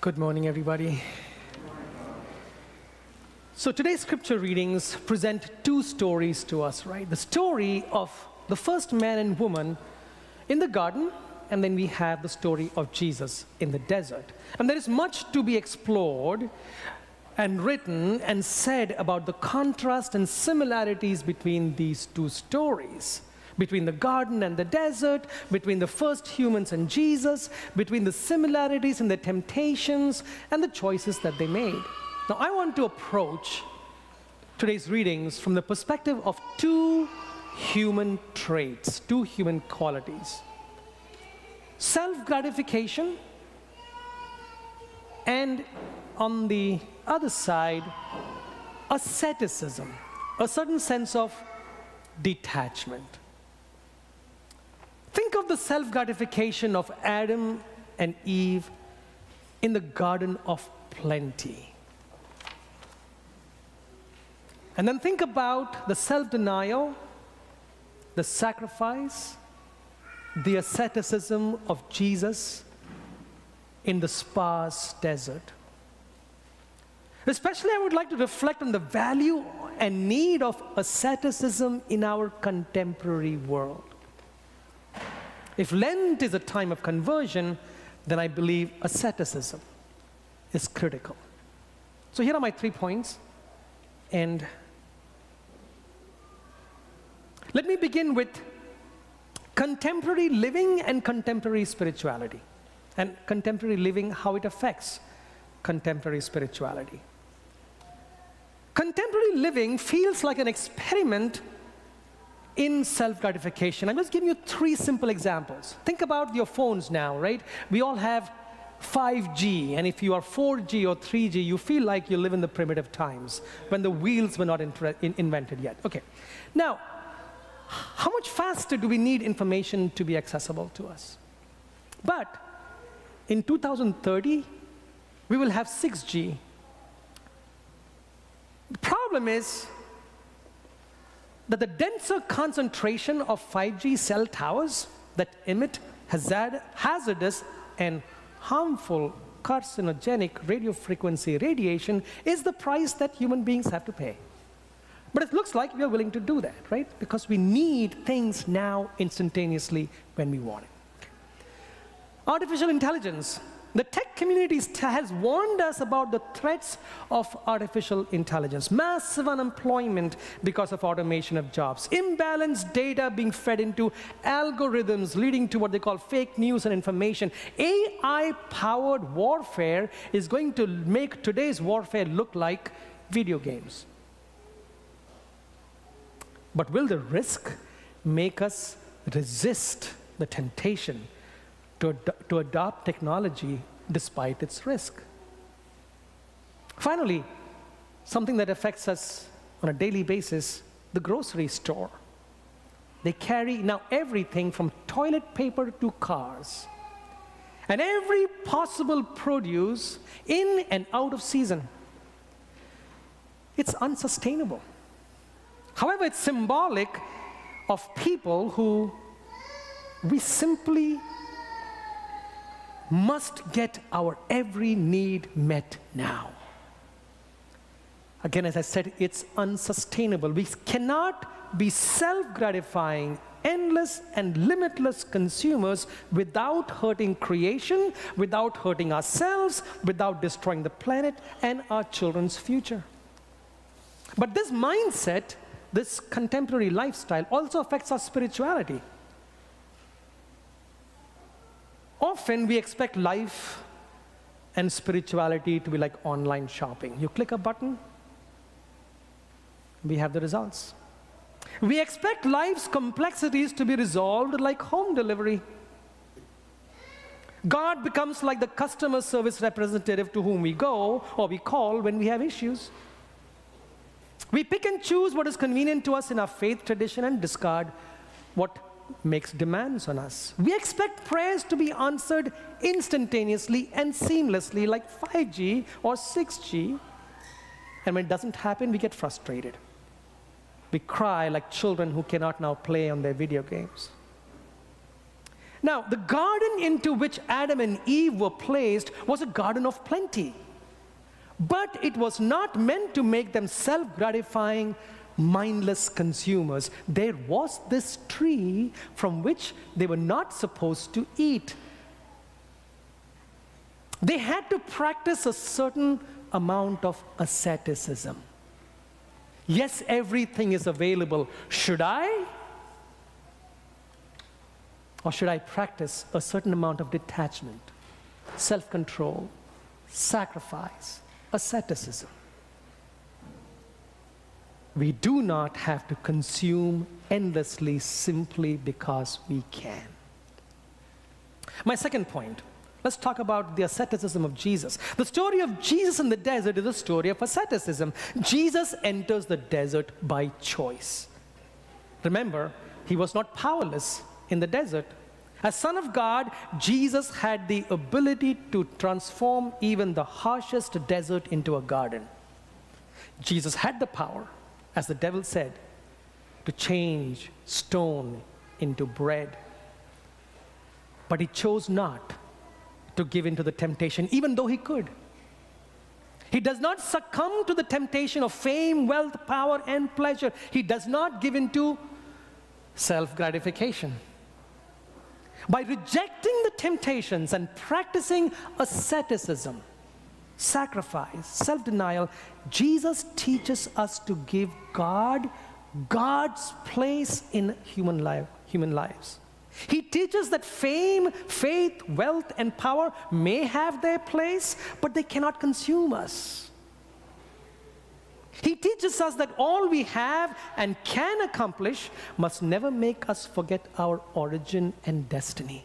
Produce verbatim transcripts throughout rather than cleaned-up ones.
Good morning, everybody. So today's scripture readings present two stories to us, right? The story of the first man and woman in the garden, and then we have the story of Jesus in the desert. And there is much to be explored and written and said about the contrast and similarities between these two stories. Between the garden and the desert, between the first humans and Jesus, between the similarities and the temptations and the choices that they made. Now, I want to approach today's readings from the perspective of two human traits, two human qualities. Self-gratification, and on the other side, asceticism, a certain sense of detachment. Think of the self-gratification of Adam and Eve in the Garden of Plenty. And then think about the self-denial, the sacrifice, the asceticism of Jesus in the sparse desert. Especially, I would like to reflect on the value and need of asceticism in our contemporary world. If Lent is a time of conversion, then I believe asceticism is critical. So here are my three points. And let me begin with contemporary living and contemporary spirituality. And contemporary living, how it affects contemporary spirituality. Contemporary living feels like an experiment in self-gratification. I'm just giving you three simple examples. Think about your phones now, right? We all have five G, and if you are four G or three G, you feel like you live in the primitive times when the wheels were not in invented yet. Okay. Now, how much faster do we need information to be accessible to us? But in two thousand thirty, we will have six G. The problem is that the denser concentration of five G cell towers that emit hazard, hazardous and harmful carcinogenic radio frequency radiation is the price that human beings have to pay. But it looks like we are willing to do that, right? Because we need things now instantaneously when we want it. Artificial intelligence. The tech community has warned us about the threats of artificial intelligence. Massive unemployment because of automation of jobs. Imbalanced data being fed into algorithms leading to what they call fake news and information. A I-powered warfare is going to make today's warfare look like video games. But will the risk make us resist the temptation To, ad to adopt technology despite its risk? Finally, something that affects us on a daily basis, the grocery store. They carry now everything from toilet paper to cars, and every possible produce in and out of season. It's unsustainable. However, it's symbolic of people who we simply must get our every need met now. Again, as I said, it's unsustainable. We cannot be self-gratifying, endless and limitless consumers without hurting creation, without hurting ourselves, without destroying the planet and our children's future. But this mindset, this contemporary lifestyle, also affects our spirituality. Often we expect life and spirituality to be like online shopping. You click a button, we have the results. We expect life's complexities to be resolved like home delivery. God becomes like the customer service representative to whom we go or we call when we have issues. We pick and choose what is convenient to us in our faith tradition and discard what makes demands on us. We expect prayers to be answered instantaneously and seamlessly like five G or six G. And when it doesn't happen, we get frustrated. We cry like children who cannot now play on their video games. Now, the garden into which Adam and Eve were placed was a garden of plenty. But it was not meant to make them self-gratifying, mindless consumers. There was this tree from which they were not supposed to eat. They had to practice a certain amount of asceticism. Yes, everything is available. Should I? Or should I practice a certain amount of detachment, self-control, sacrifice, asceticism? We do not have to consume endlessly simply because we can. My second point, let's talk about the asceticism of Jesus. The story of Jesus in the desert is a story of asceticism. Jesus enters the desert by choice. Remember, he was not powerless in the desert. As Son of God, Jesus had the ability to transform even the harshest desert into a garden. Jesus had the power, as the devil said, to change stone into bread. But he chose not to give in to the temptation, even though he could. He does not succumb to the temptation of fame, wealth, power, and pleasure. He does not give in to self-gratification. By rejecting the temptations and practicing asceticism, sacrifice, self-denial, Jesus teaches us to give God God's place in human life, human lives. He teaches that fame, faith, wealth, and power may have their place, but they cannot consume us. He teaches us that all we have and can accomplish must never make us forget our origin and destiny.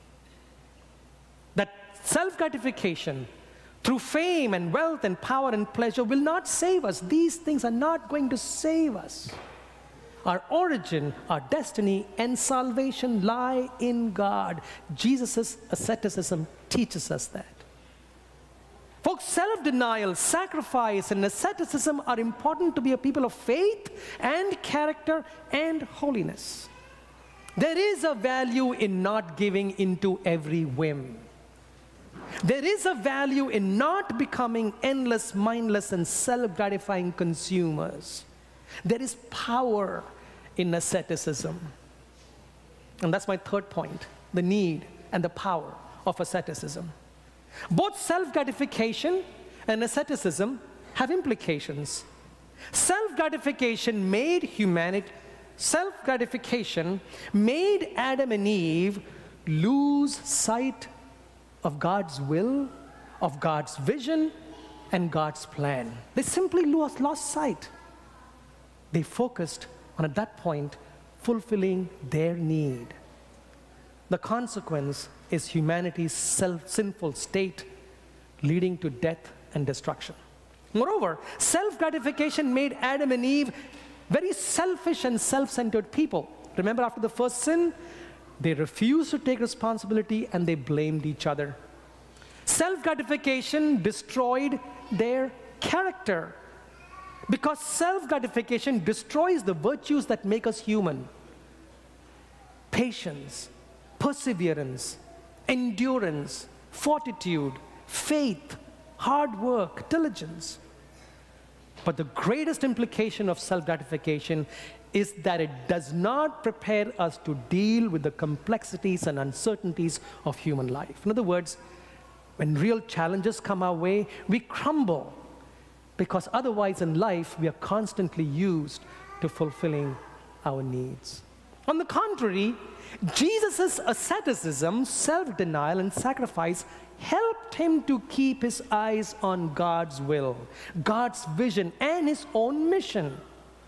That self-gratification through fame and wealth and power and pleasure will not save us. These things are not going to save us. Our origin, our destiny, and salvation lie in God. Jesus' asceticism teaches us that. Folks, self-denial, sacrifice, and asceticism are important to be a people of faith and character and holiness. There is a value in not giving into every whim. There is a value in not becoming endless, mindless, and self-gratifying consumers. There is power in asceticism. And that's my third point, the need and the power of asceticism. Both self-gratification and asceticism have implications. Self-gratification made humanity, self-gratification made Adam and Eve lose sight of God's will, of God's vision, and God's plan. They simply lost, lost sight. They focused on, at that point, fulfilling their need. The consequence is humanity's self, sinful state leading to death and destruction. Moreover, self-gratification made Adam and Eve very selfish and self-centered people. Remember, after the first sin, they refused to take responsibility and they blamed each other. Self-gratification destroyed their character, because self-gratification destroys the virtues that make us human. Patience, perseverance, endurance, fortitude, faith, hard work, diligence. But the greatest implication of self-gratification is that it does not prepare us to deal with the complexities and uncertainties of human life. In other words, when real challenges come our way, we crumble, because otherwise in life we are constantly used to fulfilling our needs. On the contrary, Jesus' asceticism, self-denial, and sacrifice helped him to keep his eyes on God's will, God's vision, and his own mission.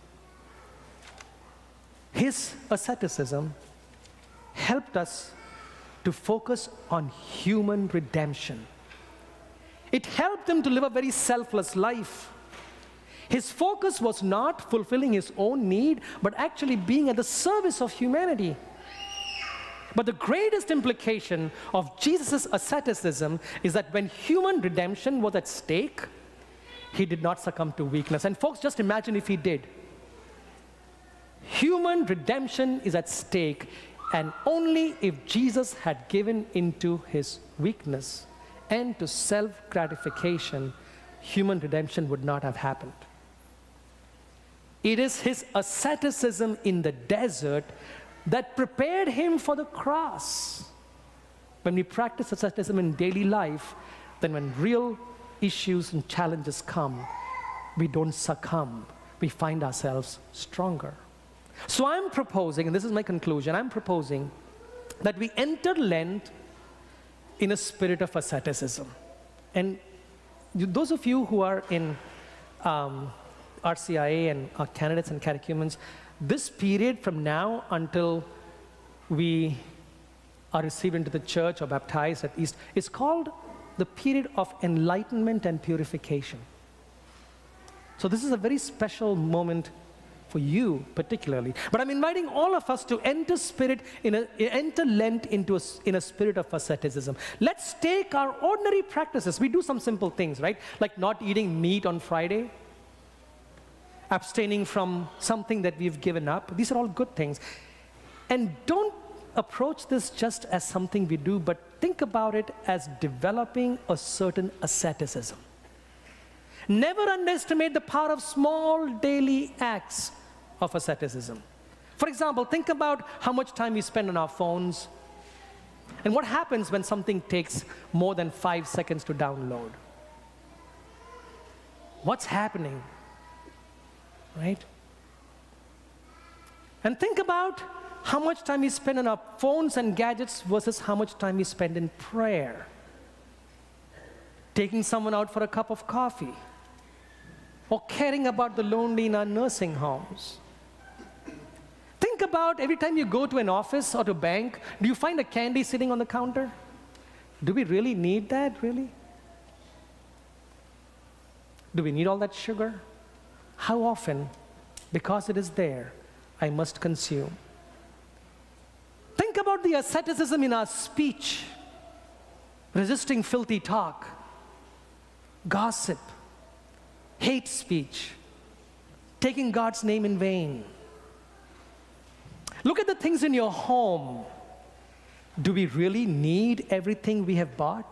His asceticism helped us to focus on human redemption. It helped him to live a very selfless life. His focus was not fulfilling his own need, but actually being at the service of humanity. But the greatest implication of Jesus' asceticism is that when human redemption was at stake, he did not succumb to weakness. And folks, just imagine if he did. Human redemption is at stake. And only if Jesus had given into his weakness and to self-gratification, human redemption would not have happened. It is his asceticism in the desert that prepared him for the cross. When we practice asceticism in daily life, then when real issues and challenges come, we don't succumb. We find ourselves stronger. So I'm proposing, and this is my conclusion, I'm proposing that we enter Lent in a spirit of asceticism. And you, those of you who are in um, R C I A and are candidates and catechumens, this period from now until we are received into the church or baptized at East is called the period of enlightenment and purification. So this is a very special moment for you particularly. But I'm inviting all of us to enter spirit in a, enter Lent into a, in a spirit of asceticism. Let's take our ordinary practices. We do some simple things, right? Like not eating meat on Friday, abstaining from something that we've given up. These are all good things. And don't approach this just as something we do, but think about it as developing a certain asceticism. Never underestimate the power of small daily acts of asceticism. For example, think about how much time we spend on our phones and what happens when something takes more than five seconds to download. What's happening, right? And think about how much time we spend on our phones and gadgets versus how much time we spend in prayer. Taking someone out for a cup of coffee, or caring about the lonely in our nursing homes. Think about every time you go to an office or to a bank, do you find a candy sitting on the counter? Do we really need that, really? Do we need all that sugar? How often, because it is there, I must consume? Think about the asceticism in our speech, resisting filthy talk, gossip, hate speech, taking God's name in vain. Look at the things in your home. Do we really need everything we have bought?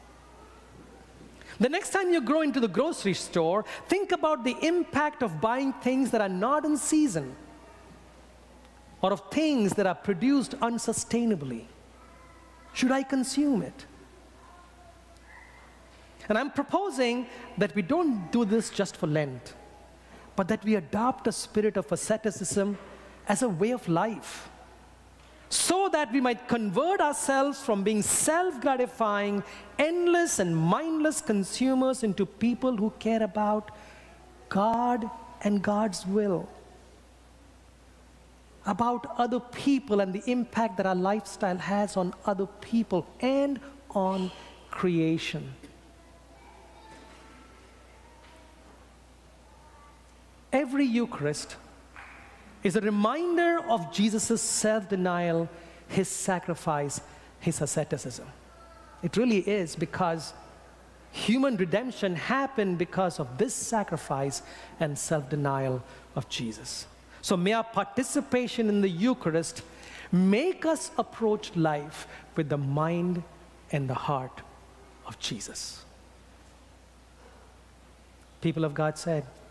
The next time you go into the grocery store, think about the impact of buying things that are not in season, or of things that are produced unsustainably. Should I consume it? And I'm proposing that we don't do this just for Lent, but that we adopt a spirit of asceticism as a way of life, so that we might convert ourselves from being self-gratifying, endless and mindless consumers into people who care about God and God's will, about other people and the impact that our lifestyle has on other people and on creation. Every Eucharist is a reminder of Jesus' self-denial, his sacrifice, his asceticism. It really is, because human redemption happened because of this sacrifice and self-denial of Jesus. So may our participation in the Eucharist make us approach life with the mind and the heart of Jesus. People of God said,